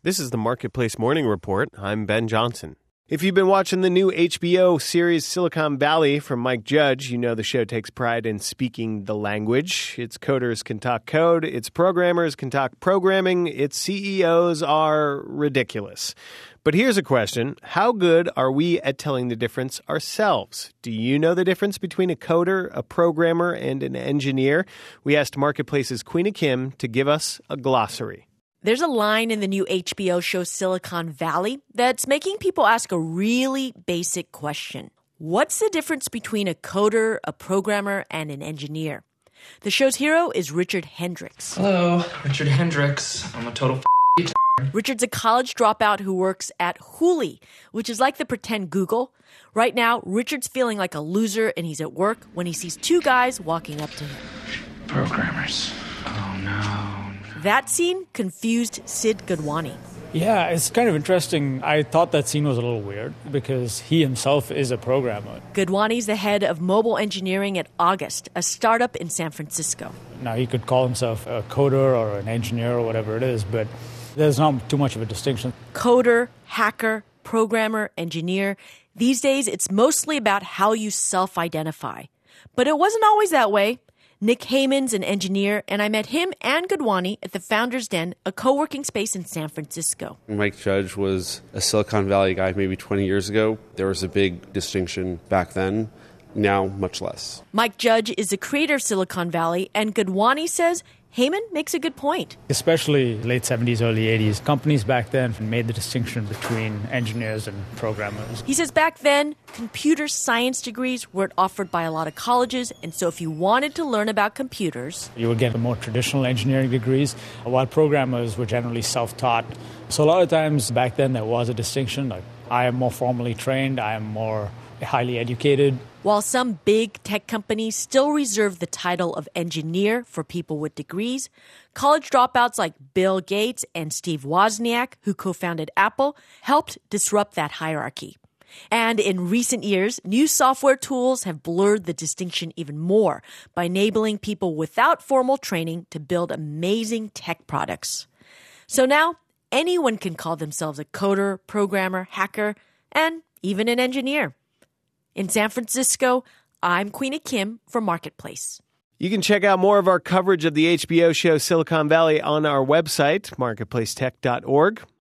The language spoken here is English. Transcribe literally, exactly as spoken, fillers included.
This is the Marketplace Morning Report. I'm Ben Johnson. If you've been watching the new H B O series Silicon Valley from Mike Judge, you know the show takes pride in speaking the language. Its coders can talk code, its programmers can talk programming, its C E Os are ridiculous. But here's a question. How good are we at telling the difference ourselves? Do you know the difference between a coder, a programmer, and an engineer? We asked Marketplace's Queena Kim to give us a glossary. There's a line in the new H B O show Silicon Valley that's making people ask a really basic question. What's the difference between a coder, a programmer, and an engineer? The show's hero is Richard Hendricks. Hello, Richard Hendricks. I'm a total f***. Richard's a college dropout who works at Hooli, which is like the pretend Google. Right now, Richard's feeling like a loser and he's at work when he sees two guys walking up to him. Programmers. Oh, no. That scene confused Sid Gadwani. Yeah, it's kind of interesting. I thought that scene was a little weird because he himself is a programmer. Gadwani's the head of mobile engineering at August, a startup in San Francisco. Now, he could call himself a coder or an engineer or whatever it is, but there's not too much of a distinction. Coder, hacker, programmer, engineer. These days, it's mostly about how you self-identify. But it wasn't always that way. Nick Heyman's an engineer, and I met him and Gadwani at the Founders Den, a co-working space in San Francisco. Mike Judge was a Silicon Valley guy maybe twenty years ago. There was a big distinction back then. Now, much less. Mike Judge is the creator of Silicon Valley, and Gadwani says Heyman makes a good point. Especially late seventies, early eighties, companies back then made the distinction between engineers and programmers. He says back then, computer science degrees weren't offered by a lot of colleges, and so if you wanted to learn about computers, you would get the more traditional engineering degrees, while programmers were generally self-taught. So a lot of times back then there was a distinction, like I am more formally trained, I am more highly educated. While some big tech companies still reserve the title of engineer for people with degrees, college dropouts like Bill Gates and Steve Wozniak, who co-founded Apple, helped disrupt that hierarchy. And in recent years, new software tools have blurred the distinction even more by enabling people without formal training to build amazing tech products. So now, anyone can call themselves a coder, programmer, hacker, and even an engineer. In San Francisco, I'm Queena Kim for Marketplace. You can check out more of our coverage of the H B O show Silicon Valley on our website, marketplace tech dot org.